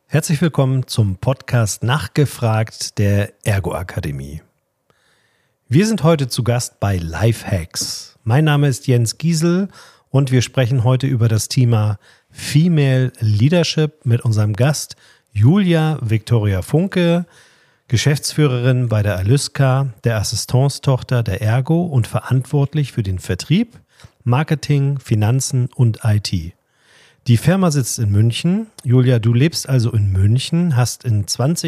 Herzlich willkommen zum Podcast Nachgefragt der Ergo Akademie. Wir sind heute zu Gast bei Lifehacks. Mein Name ist Jens Giesel und wir sprechen heute über das Thema Female Leadership mit unserem Gast Julia Victoria Funke, Geschäftsführerin bei der Alyska, der Assistance-Tochter der Ergo und verantwortlich für den Vertrieb, Marketing, Finanzen und IT. Die Firma sitzt in München. Julia, du lebst also in München, hast in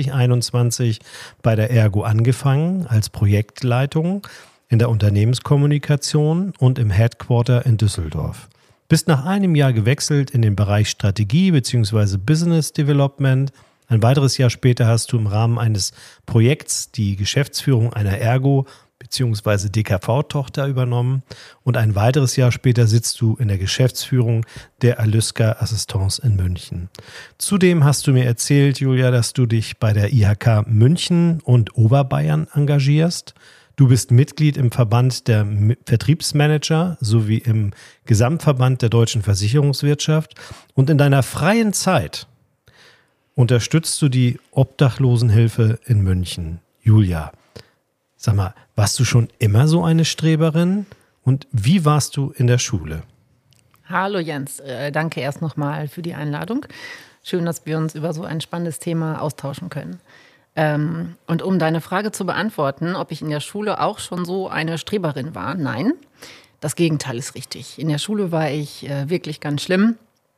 2021 bei der Ergo angefangen als Projektleitung in der Unternehmenskommunikation und im Headquarter in Düsseldorf. Bist nach einem Jahr gewechselt in den Bereich Strategie bzw. Business Development. Ein weiteres Jahr später hast du im Rahmen eines Projekts die Geschäftsführung einer Ergo bzw. DKV-Tochter übernommen und ein weiteres Jahr später sitzt du in der Geschäftsführung der Alyska Assistance in München. Zudem hast du mir erzählt, Julia, dass du dich bei der IHK München und Oberbayern engagierst. Du bist Mitglied im Verband der Vertriebsmanager sowie im Gesamtverband der deutschen Versicherungswirtschaft und in deiner freien Zeit unterstützt du die Obdachlosenhilfe in München. Julia, sag mal, warst du schon immer so eine Streberin und wie warst du in der Schule? Hallo Jens, danke erst nochmal für die Einladung. Schön, dass wir uns über so ein spannendes Thema austauschen können. Und um deine Frage zu beantworten, ob ich in der Schule auch schon so eine Streberin war, nein, das Gegenteil ist richtig. In der Schule war ich wirklich ganz schlimm,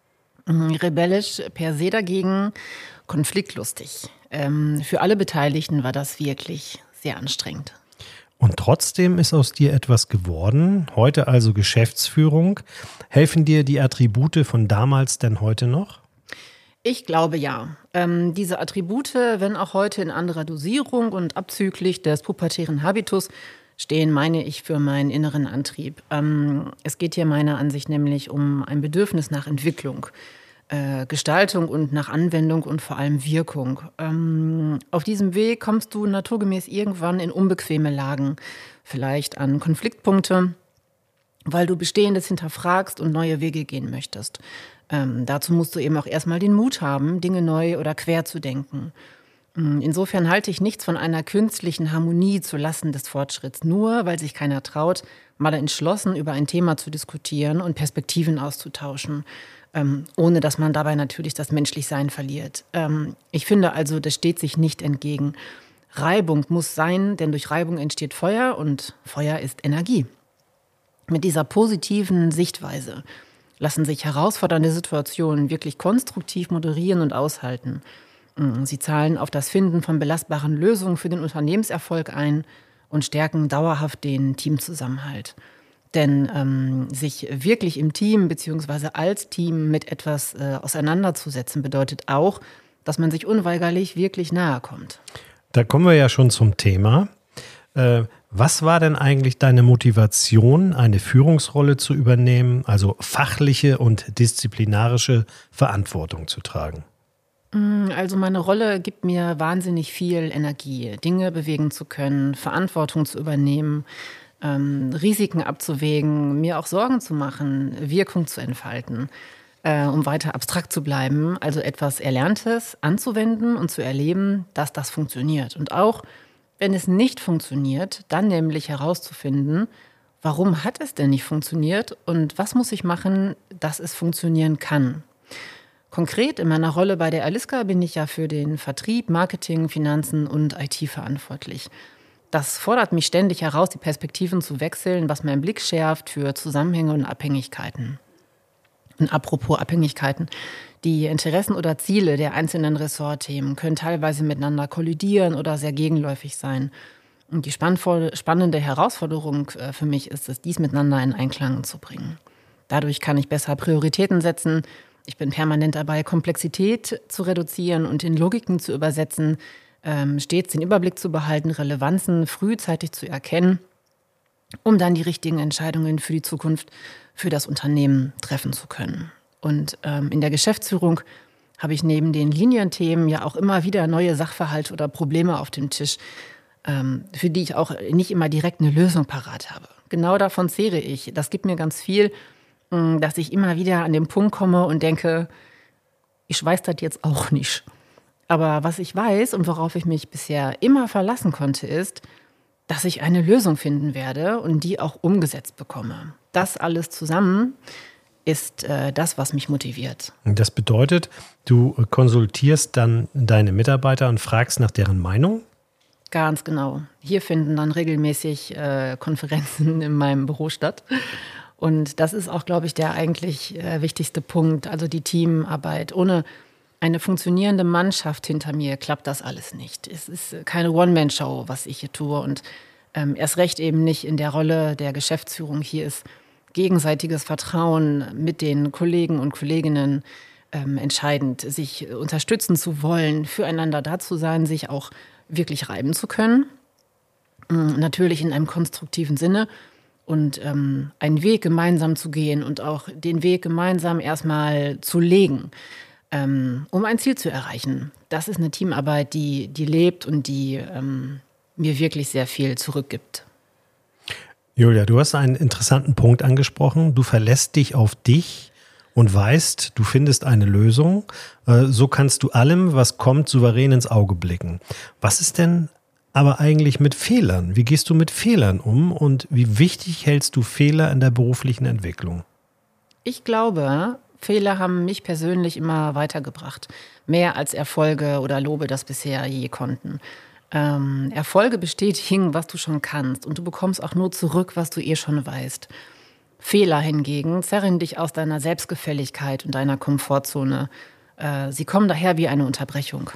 rebellisch per se dagegen, konfliktlustig. Für alle Beteiligten war das wirklich sehr anstrengend. Und trotzdem ist aus dir etwas geworden, heute also Geschäftsführung. Helfen dir die Attribute von damals denn heute noch? Ich glaube ja. Diese Attribute, wenn auch heute in anderer Dosierung und abzüglich des pubertären Habitus, stehen, meine ich, für meinen inneren Antrieb. Es geht hier meiner Ansicht nämlich um ein Bedürfnis nach Entwicklung, Gestaltung und nach Anwendung und vor allem Wirkung. Auf diesem Weg kommst du naturgemäß irgendwann in unbequeme Lagen, vielleicht an Konfliktpunkte, weil du Bestehendes hinterfragst und neue Wege gehen möchtest. Dazu musst du eben auch erstmal den Mut haben, Dinge neu oder quer zu denken. Insofern halte ich nichts von einer künstlichen Harmonie zulasten des Fortschritts, nur weil sich keiner traut, mal entschlossen über ein Thema zu diskutieren und Perspektiven auszutauschen, ohne dass man dabei natürlich das Menschlichsein verliert. Ich finde also, das steht sich nicht entgegen. Reibung muss sein, denn durch Reibung entsteht Feuer und Feuer ist Energie. Mit dieser positiven Sichtweise lassen sich herausfordernde Situationen wirklich konstruktiv moderieren und aushalten. Sie zahlen auf das Finden von belastbaren Lösungen für den Unternehmenserfolg ein und stärken dauerhaft den Teamzusammenhalt. Denn sich wirklich im Team bzw. als Team mit etwas auseinanderzusetzen, bedeutet auch, dass man sich unweigerlich wirklich nahe kommt. Da kommen wir ja schon zum Thema. Was war denn eigentlich deine Motivation, eine Führungsrolle zu übernehmen, also fachliche und disziplinarische Verantwortung zu tragen? Also meine Rolle gibt mir wahnsinnig viel Energie, Dinge bewegen zu können, Verantwortung zu übernehmen, Risiken abzuwägen, mir auch Sorgen zu machen, Wirkung zu entfalten, um weiter abstrakt zu bleiben, also etwas Erlerntes anzuwenden und zu erleben, dass das funktioniert. Und auch wenn es nicht funktioniert, dann nämlich herauszufinden, warum hat es denn nicht funktioniert und was muss ich machen, dass es funktionieren kann. Konkret in meiner Rolle bei der Alyska bin ich ja für den Vertrieb, Marketing, Finanzen und IT verantwortlich. Das fordert mich ständig heraus, die Perspektiven zu wechseln, was meinen Blick schärft für Zusammenhänge und Abhängigkeiten. Und apropos Abhängigkeiten, die Interessen oder Ziele der einzelnen Ressortthemen können teilweise miteinander kollidieren oder sehr gegenläufig sein. Und die spannende Herausforderung für mich ist es, dies miteinander in Einklang zu bringen. Dadurch kann ich besser Prioritäten setzen. Ich bin permanent dabei, Komplexität zu reduzieren und in Logiken zu übersetzen, stets den Überblick zu behalten, Relevanzen frühzeitig zu erkennen, um dann die richtigen Entscheidungen für die Zukunft, für das Unternehmen treffen zu können. Und in der Geschäftsführung habe ich neben den Linienthemen ja auch immer wieder neue Sachverhalte oder Probleme auf dem Tisch, für die ich auch nicht immer direkt eine Lösung parat habe. Genau davon zehre ich. Das gibt mir ganz viel, dass ich immer wieder an den Punkt komme und denke, ich weiß das jetzt auch nicht. Aber was ich weiß und worauf ich mich bisher immer verlassen konnte, ist, dass ich eine Lösung finden werde und die auch umgesetzt bekomme. Das alles zusammen ist das, was mich motiviert. Das bedeutet, du konsultierst dann deine Mitarbeiter und fragst nach deren Meinung? Ganz genau. Hier finden dann regelmäßig Konferenzen in meinem Büro statt. Und das ist auch, glaube ich, der eigentlich wichtigste Punkt, also die Teamarbeit. Ohne eine funktionierende Mannschaft hinter mir klappt das alles nicht. Es ist keine One-Man-Show, was ich hier tue. Und erst recht eben nicht in der Rolle der Geschäftsführung. Hier ist gegenseitiges Vertrauen mit den Kollegen und Kolleginnen entscheidend, sich unterstützen zu wollen, füreinander da zu sein, sich auch wirklich reiben zu können. Natürlich in einem konstruktiven Sinne und einen Weg gemeinsam zu gehen und auch den Weg gemeinsam erstmal zu legen, um ein Ziel zu erreichen. Das ist eine Teamarbeit, die lebt und die mir wirklich sehr viel zurückgibt. Julia, du hast einen interessanten Punkt angesprochen. Du verlässt dich auf dich und weißt, du findest eine Lösung. So kannst du allem, was kommt, souverän ins Auge blicken. Was ist denn aber eigentlich mit Fehlern? Wie gehst du mit Fehlern um und wie wichtig hältst du Fehler in der beruflichen Entwicklung? Ich glaube, Fehler haben mich persönlich immer weitergebracht. Mehr als Erfolge oder Lobe das bisher je konnten. Erfolge bestätigen, was du schon kannst und du bekommst auch nur zurück, was du schon weißt. Fehler hingegen zerren dich aus deiner Selbstgefälligkeit und deiner Komfortzone. Sie kommen daher wie eine Unterbrechung.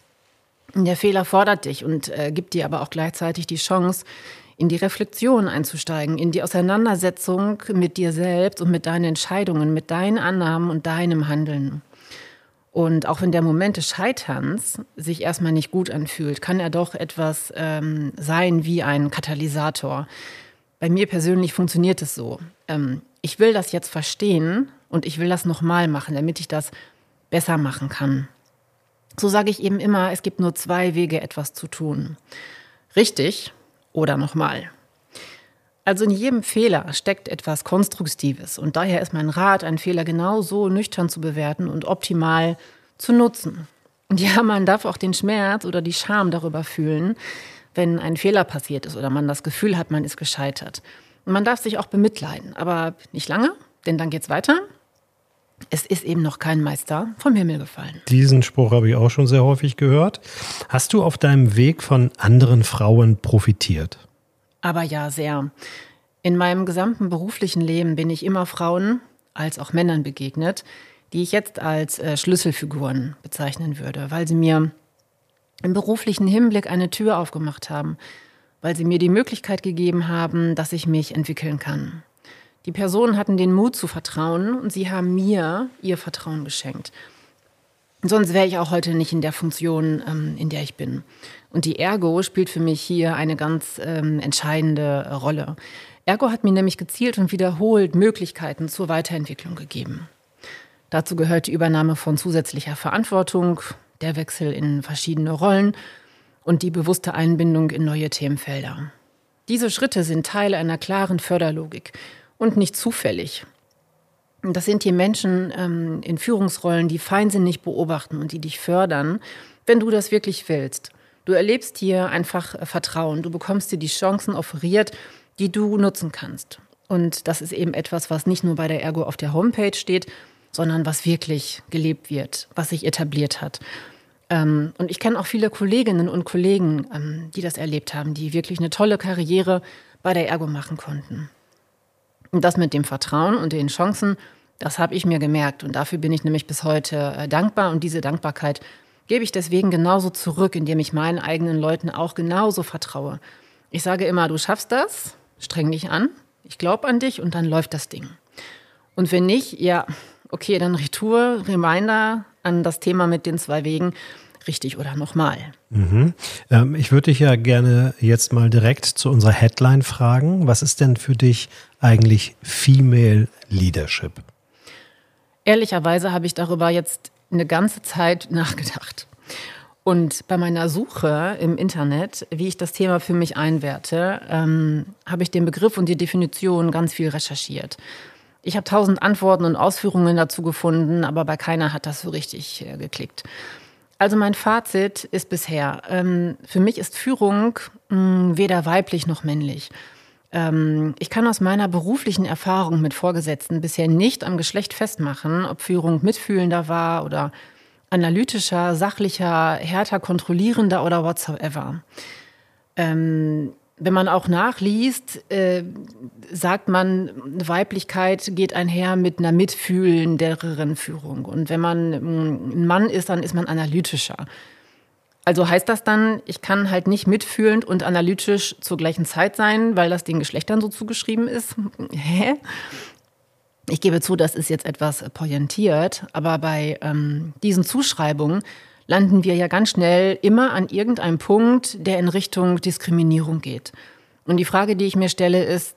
Der Fehler fordert dich und gibt dir aber auch gleichzeitig die Chance, in die Reflexion einzusteigen, in die Auseinandersetzung mit dir selbst und mit deinen Entscheidungen, mit deinen Annahmen und deinem Handeln. Und auch wenn der Moment des Scheiterns sich erstmal nicht gut anfühlt, kann er doch etwas sein wie ein Katalysator. Bei mir persönlich funktioniert es so. Ich will das jetzt verstehen und ich will das nochmal machen, damit ich das besser machen kann. So sage ich eben immer, es gibt nur 2 Wege, etwas zu tun. Richtig oder nochmal. Also in jedem Fehler steckt etwas Konstruktives und daher ist mein Rat, einen Fehler genauso nüchtern zu bewerten und optimal zu nutzen. Und ja, man darf auch den Schmerz oder die Scham darüber fühlen, wenn ein Fehler passiert ist oder man das Gefühl hat, man ist gescheitert. Und man darf sich auch bemitleiden, aber nicht lange, denn dann geht's weiter. Es ist eben noch kein Meister vom Himmel gefallen. Diesen Spruch habe ich auch schon sehr häufig gehört. Hast du auf deinem Weg von anderen Frauen profitiert? Aber ja, sehr. In meinem gesamten beruflichen Leben bin ich immer Frauen als auch Männern begegnet, die ich jetzt als Schlüsselfiguren bezeichnen würde, weil sie mir im beruflichen Hinblick eine Tür aufgemacht haben, weil sie mir die Möglichkeit gegeben haben, dass ich mich entwickeln kann. Die Personen hatten den Mut zu vertrauen und sie haben mir ihr Vertrauen geschenkt. Sonst wäre ich auch heute nicht in der Funktion, in der ich bin. Und die Ergo spielt für mich hier eine ganz entscheidende Rolle. Ergo hat mir nämlich gezielt und wiederholt Möglichkeiten zur Weiterentwicklung gegeben. Dazu gehört die Übernahme von zusätzlicher Verantwortung, der Wechsel in verschiedene Rollen und die bewusste Einbindung in neue Themenfelder. Diese Schritte sind Teil einer klaren Förderlogik und nicht zufällig. Das sind die Menschen in Führungsrollen, die feinsinnig beobachten und die dich fördern, wenn du das wirklich willst. Du erlebst hier einfach Vertrauen. Du bekommst dir die Chancen offeriert, die du nutzen kannst. Und das ist eben etwas, was nicht nur bei der Ergo auf der Homepage steht, sondern was wirklich gelebt wird, was sich etabliert hat. Und ich kenne auch viele Kolleginnen und Kollegen, die das erlebt haben, die wirklich eine tolle Karriere bei der Ergo machen konnten. Und das mit dem Vertrauen und den Chancen, das habe ich mir gemerkt. Und dafür bin ich nämlich bis heute dankbar. Und diese Dankbarkeit gebe ich deswegen genauso zurück, indem ich meinen eigenen Leuten auch genauso vertraue. Ich sage immer, du schaffst das, streng dich an, ich glaube an dich und dann läuft das Ding. Und wenn nicht, ja, okay, dann Retour, Reminder an das Thema mit den 2 Wegen, richtig oder nochmal. Mhm. Ich würde dich ja gerne jetzt mal direkt zu unserer Headline fragen. Was ist denn für dich eigentlich Female Leadership? Ehrlicherweise habe ich darüber jetzt eine ganze Zeit nachgedacht. Und bei meiner Suche im Internet, wie ich das Thema für mich einwerte, habe ich den Begriff und die Definition ganz viel recherchiert. Ich habe 1000 Antworten und Ausführungen dazu gefunden, aber bei keiner hat das so richtig geklickt. Also mein Fazit ist bisher, für mich ist Führung weder weiblich noch männlich. Ich kann aus meiner beruflichen Erfahrung mit Vorgesetzten bisher nicht am Geschlecht festmachen, ob Führung mitfühlender war oder analytischer, sachlicher, härter kontrollierender oder whatsoever. Wenn man auch nachliest, sagt man, Weiblichkeit geht einher mit einer mitfühlenderen Führung. Und wenn man ein Mann ist, dann ist man analytischer. Also heißt das dann, ich kann halt nicht mitfühlend und analytisch zur gleichen Zeit sein, weil das den Geschlechtern so zugeschrieben ist? Hä? Ich gebe zu, das ist jetzt etwas pointiert, aber bei diesen Zuschreibungen landen wir ja ganz schnell immer an irgendeinem Punkt, der in Richtung Diskriminierung geht. Und die Frage, die ich mir stelle, ist,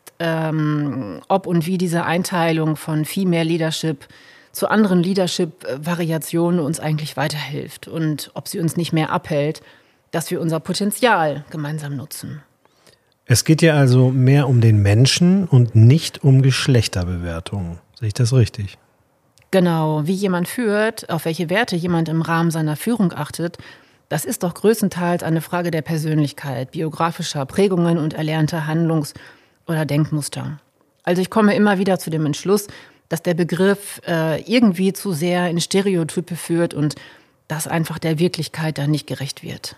ob und wie diese Einteilung von Female Leadership zu anderen Leadership-Variationen uns eigentlich weiterhilft und ob sie uns nicht mehr abhält, dass wir unser Potenzial gemeinsam nutzen. Es geht ja also mehr um den Menschen und nicht um Geschlechterbewertungen. Sehe ich das richtig? Genau, wie jemand führt, auf welche Werte jemand im Rahmen seiner Führung achtet, das ist doch größtenteils eine Frage der Persönlichkeit, biografischer Prägungen und erlernter Handlungs- oder Denkmuster. Also ich komme immer wieder zu dem Entschluss, dass der Begriff irgendwie zu sehr in Stereotype führt und das einfach der Wirklichkeit dann nicht gerecht wird.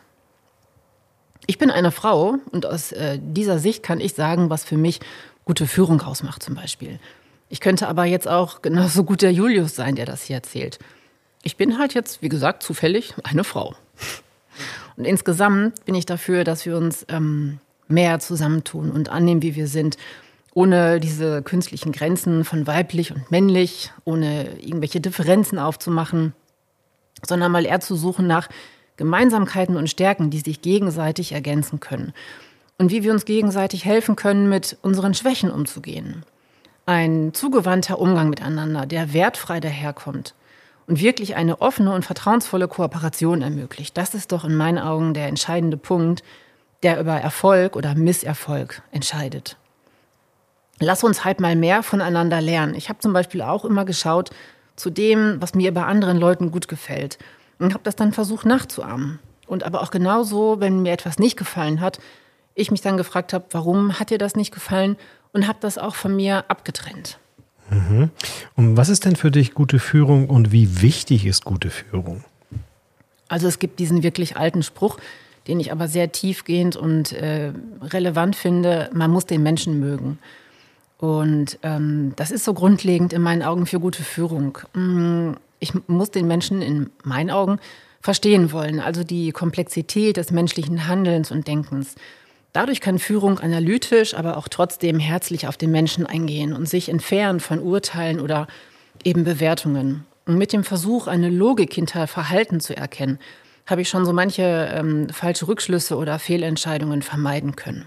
Ich bin eine Frau und aus dieser Sicht kann ich sagen, was für mich gute Führung ausmacht zum Beispiel. Ich könnte aber jetzt auch genauso gut der Julius sein, der das hier erzählt. Ich bin halt jetzt, wie gesagt, zufällig eine Frau. Und insgesamt bin ich dafür, dass wir uns mehr zusammentun und annehmen, wie wir sind, ohne diese künstlichen Grenzen von weiblich und männlich, ohne irgendwelche Differenzen aufzumachen, sondern mal eher zu suchen nach Gemeinsamkeiten und Stärken, die sich gegenseitig ergänzen können. Und wie wir uns gegenseitig helfen können, mit unseren Schwächen umzugehen. Ein zugewandter Umgang miteinander, der wertfrei daherkommt und wirklich eine offene und vertrauensvolle Kooperation ermöglicht. Das ist doch in meinen Augen der entscheidende Punkt, der über Erfolg oder Misserfolg entscheidet. Lass uns halt mal mehr voneinander lernen. Ich habe zum Beispiel auch immer geschaut zu dem, was mir bei anderen Leuten gut gefällt und habe das dann versucht nachzuahmen. Und aber auch genauso, wenn mir etwas nicht gefallen hat, ich mich dann gefragt habe, warum hat dir das nicht gefallen und habe das auch von mir abgetrennt. Mhm. Und was ist denn für dich gute Führung und wie wichtig ist gute Führung? Also es gibt diesen wirklich alten Spruch, den ich aber sehr tiefgehend und relevant finde, man muss den Menschen mögen. Und das ist so grundlegend in meinen Augen für gute Führung. Ich muss den Menschen in meinen Augen verstehen wollen, also die Komplexität des menschlichen Handelns und Denkens. Dadurch kann Führung analytisch, aber auch trotzdem herzlich auf den Menschen eingehen und sich entfernen von Urteilen oder eben Bewertungen. Und mit dem Versuch, eine Logik hinter Verhalten zu erkennen, habe ich schon so manche falsche Rückschlüsse oder Fehlentscheidungen vermeiden können.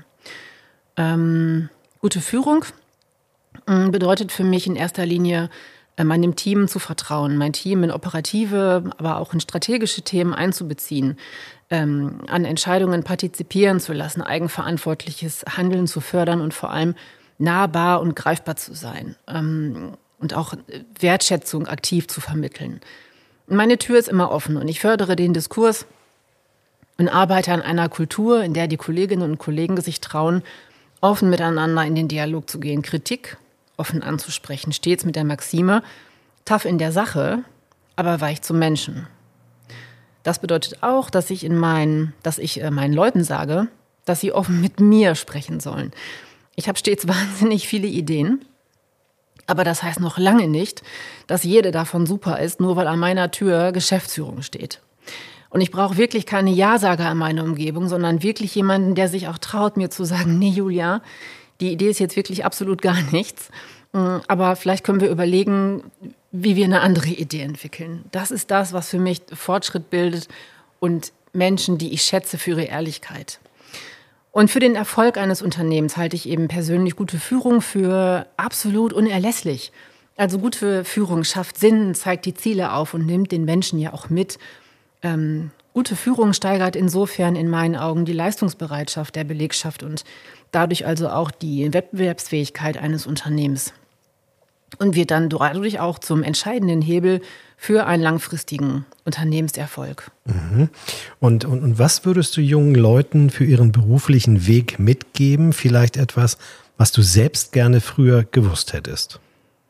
Gute Führung bedeutet für mich in erster Linie, meinem Team zu vertrauen, mein Team in operative, aber auch in strategische Themen einzubeziehen, an Entscheidungen partizipieren zu lassen, eigenverantwortliches Handeln zu fördern und vor allem nahbar und greifbar zu sein und auch Wertschätzung aktiv zu vermitteln. Meine Tür ist immer offen und ich fördere den Diskurs und arbeite an einer Kultur, in der die Kolleginnen und Kollegen sich trauen, offen miteinander in den Dialog zu gehen, Kritik offen anzusprechen, stets mit der Maxime, tough in der Sache, aber weich zum Menschen. Das bedeutet auch, dass ich meinen Leuten sage, dass sie offen mit mir sprechen sollen. Ich habe stets wahnsinnig viele Ideen, aber das heißt noch lange nicht, dass jede davon super ist, nur weil an meiner Tür Geschäftsführung steht. Und ich brauche wirklich keine Ja-Sager in meiner Umgebung, sondern wirklich jemanden, der sich auch traut, mir zu sagen, nee, Julia, die Idee ist jetzt wirklich absolut gar nichts. Aber vielleicht können wir überlegen, wie wir eine andere Idee entwickeln. Das ist das, was für mich Fortschritt bildet und Menschen, die ich schätze für ihre Ehrlichkeit. Und für den Erfolg eines Unternehmens halte ich eben persönlich gute Führung für absolut unerlässlich. Also gute Führung schafft Sinn, zeigt die Ziele auf und nimmt den Menschen ja auch mit. Gute Führung steigert insofern in meinen Augen die Leistungsbereitschaft der Belegschaft und dadurch also auch die Wettbewerbsfähigkeit eines Unternehmens. und wird dann dadurch auch zum entscheidenden Hebel für einen langfristigen Unternehmenserfolg. Mhm. Und was würdest du jungen Leuten für ihren beruflichen Weg mitgeben? Vielleicht etwas, was du selbst gerne früher gewusst hättest?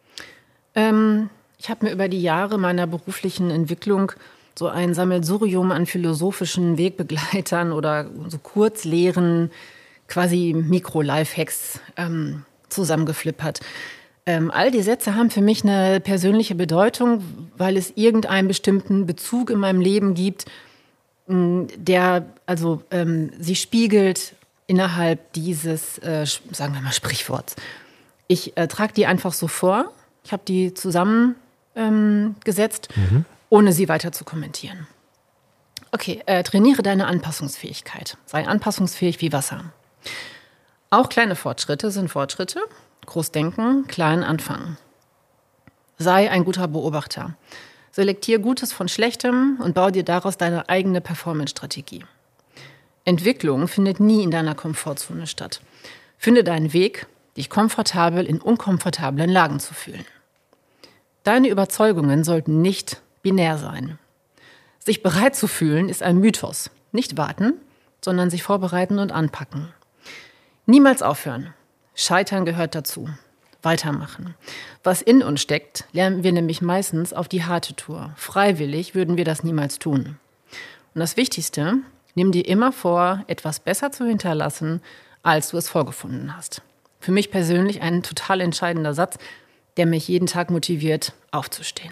Ich habe mir über die Jahre meiner beruflichen Entwicklung so ein Sammelsurium an philosophischen Wegbegleitern oder so Kurzlehren, quasi Mikro-Lifehacks zusammengeflippert. All die Sätze haben für mich eine persönliche Bedeutung, weil es irgendeinen bestimmten Bezug in meinem Leben gibt, der sie spiegelt innerhalb dieses, sagen wir mal, Sprichworts. Ich trage die einfach so vor. Ich habe die zusammengesetzt, ohne sie weiter zu kommentieren. Okay, trainiere deine Anpassungsfähigkeit. Sei anpassungsfähig wie Wasser. Auch kleine Fortschritte sind Fortschritte. Groß denken, klein anfangen. Sei ein guter Beobachter. Selektier Gutes von Schlechtem und bau dir daraus deine eigene Performance-Strategie. Entwicklung findet nie in deiner Komfortzone statt. Finde deinen Weg, dich komfortabel in unkomfortablen Lagen zu fühlen. Deine Überzeugungen sollten nicht binär sein. Sich bereit zu fühlen ist ein Mythos. Nicht warten, sondern sich vorbereiten und anpacken. Niemals aufhören. Scheitern gehört dazu. Weitermachen. Was in uns steckt, lernen wir nämlich meistens auf die harte Tour. Freiwillig würden wir das niemals tun. Und das Wichtigste, nimm dir immer vor, etwas besser zu hinterlassen, als du es vorgefunden hast. Für mich persönlich ein total entscheidender Satz, der mich jeden Tag motiviert, aufzustehen.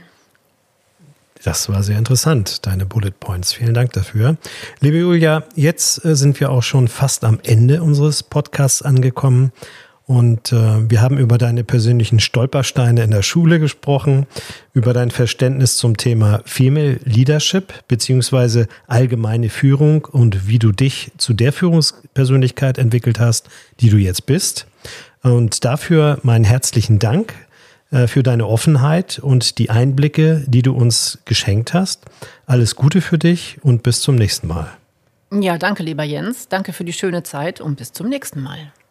Das war sehr interessant, deine Bullet Points. Vielen Dank dafür. Liebe Julia, jetzt sind wir auch schon fast am Ende unseres Podcasts angekommen. Und wir haben über deine persönlichen Stolpersteine in der Schule gesprochen, über dein Verständnis zum Thema Female Leadership beziehungsweise allgemeine Führung und wie du dich zu der Führungspersönlichkeit entwickelt hast, die du jetzt bist. Und dafür meinen herzlichen Dank für deine Offenheit und die Einblicke, die du uns geschenkt hast. Alles Gute für dich und bis zum nächsten Mal. Ja, danke, lieber Jens. Danke für die schöne Zeit und bis zum nächsten Mal.